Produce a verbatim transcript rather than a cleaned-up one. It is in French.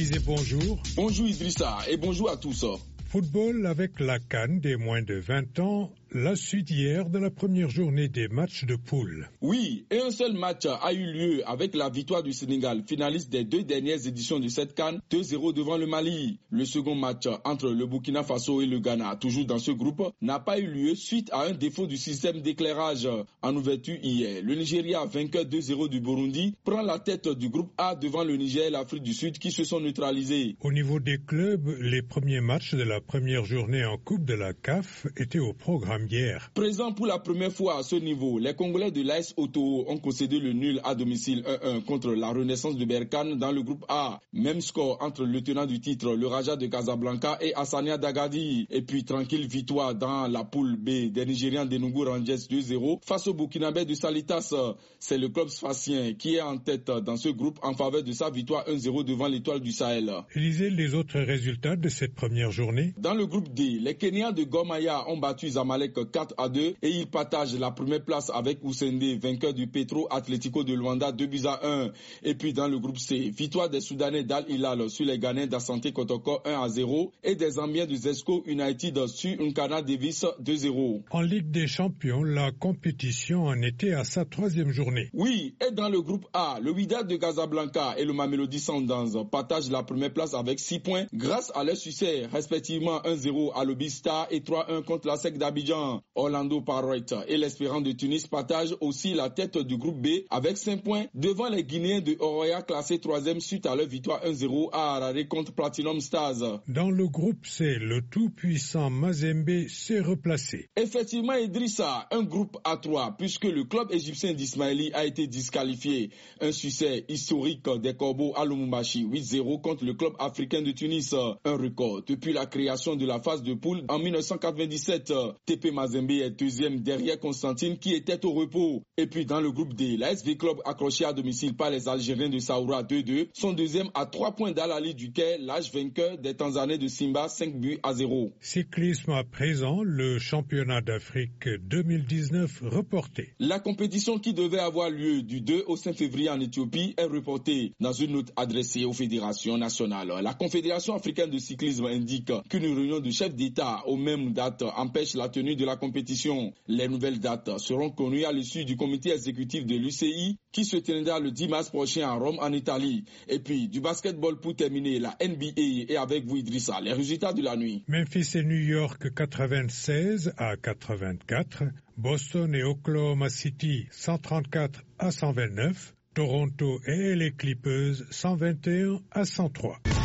Élisée, bonjour. Bonjour Idrissa et bonjour à tous. Football avec la CAN des moins de vingt ans, la suite hier de la première journée des matchs de poule. Oui, et un seul match a eu lieu avec la victoire du Sénégal, finaliste des deux dernières éditions de cette CAN, deux zéro devant le Mali. Le second match entre le Burkina Faso et le Ghana, toujours dans ce groupe, n'a pas eu lieu suite à un défaut du système d'éclairage. En ouverture hier, le Nigeria, vainqueur deux zéro du Burundi, prend la tête du groupe A devant le Niger et l'Afrique du Sud qui se sont neutralisés. Au niveau des clubs, les premiers matchs de la première journée en Coupe de la C A F étaient au programme hier. Présent pour la première fois à ce niveau, les Congolais de l'A S Oto ont concédé le nul à domicile un un contre la Renaissance de Berkane dans le groupe A. Même score entre le tenant du titre, le Raja de Casablanca et Hassania d'Agadi. Et puis tranquille victoire dans la poule B des Nigérians d'Enugu Rangers deux zéro face au Burkinabé de Salitas. C'est le club sphacien qui est en tête dans ce groupe en faveur de sa victoire un zéro devant l'Étoile du Sahel. Lisez les autres résultats de cette première journée. Dans le groupe D, les Kenyans de Gormaya ont battu Zamalek quatre à deux et ils partagent la première place avec Oussende, vainqueur du Petro Atlético de Luanda deux buts à un. Et puis dans le groupe C, victoire des Soudanais d'Al Hilal sur les Ghanéens d'Asante Kotoko un à zéro et des Zambiens du Zesco United sur Nkana Davis deux zéro. En Ligue des Champions, la compétition en était à sa troisième journée. Oui, et dans le groupe A, le Wydad de Casablanca et le Mamelodi Sundowns partagent la première place avec six points grâce à leur succès respectivement un zéro à l'Obista et trois un contre la S E C d'Abidjan. Orlando Pirates et l'Espérance de Tunis partagent aussi la tête du groupe B avec cinq points devant les Guinéens de Oroya classés troisième suite à leur victoire un zéro à Harare contre Platinum Stars. Dans le groupe C, le tout-puissant Mazembe s'est replacé. Effectivement, Idrissa, un groupe A trois puisque le club égyptien d'Ismaili a été disqualifié. Un succès historique des Corbeaux à Lumumbashi, huit zéro contre le club africain de Tunis. Un record depuis la création de la phase de poule en mille neuf cent quatre-vingt-dix-sept. T P Mazembe est deuxième derrière Constantine qui était au repos. Et puis dans le groupe D, la S V Club accroché à domicile par les Algériens de Saoura deux deux, son deuxième à trois points d'Al-Ali du Caire, l'âge vainqueur des Tanzaniens de Simba cinq buts à zéro. Cyclisme à présent, le championnat d'Afrique deux mille dix-neuf reporté. La compétition qui devait avoir lieu du deux au cinq février en Éthiopie est reportée. Dans une note adressée aux fédérations nationales, la Confédération africaine de cyclisme indique qu'une réunion de chefs d'État aux mêmes dates empêche la tenue de la compétition. Les nouvelles dates seront connues à l'issue du comité exécutif de l'U C I qui se tiendra le dix mars prochain à Rome en Italie. Et puis du basketball pour terminer, la N B A et avec vous Idrissa, les résultats de la nuit. Memphis et New York quatre-vingt-seize à quatre-vingt-quatre, Boston et Oklahoma City cent trente-quatre à cent vingt-neuf, Toronto et les Clippers cent vingt et un à cent trois.